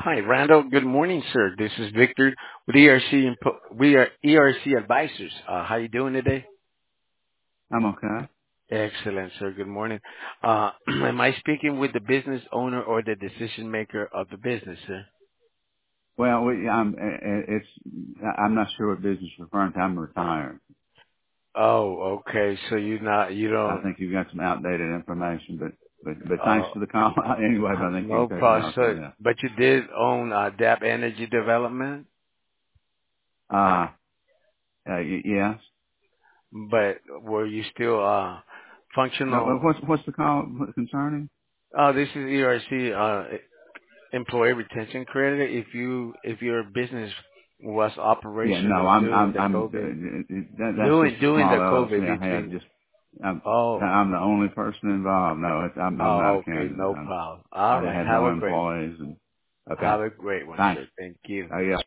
Hi, Randall. Good morning, sir. This is Victor with ERC. We are ERC Advisors. How you doing today? I'm okay. Excellent, sir. Good morning. Am I speaking with the business owner or the decision maker of the business, sir? Well, I'm not sure what business you're referring to. I'm retired. Oh, okay. So you I don't. think you've got some outdated information, but thanks Uh, for the call anyway. But I think you no can take me problem, off the sir. list. But you did own DAP Energy Development. Uh, yes. But were you still functional? What's the call concerning? Oh, this is ERC. Employee retention credit if your business was Yeah, no, operational during the COVID that's just a during small the COVID LLC I had. between. I'm, Oh, I'm the only person involved. No, I'm not a okay, candidate. no problem. All I right, had have no a great one. employees and okay. Have a great one, Thanks. sir. Thank you. Yeah.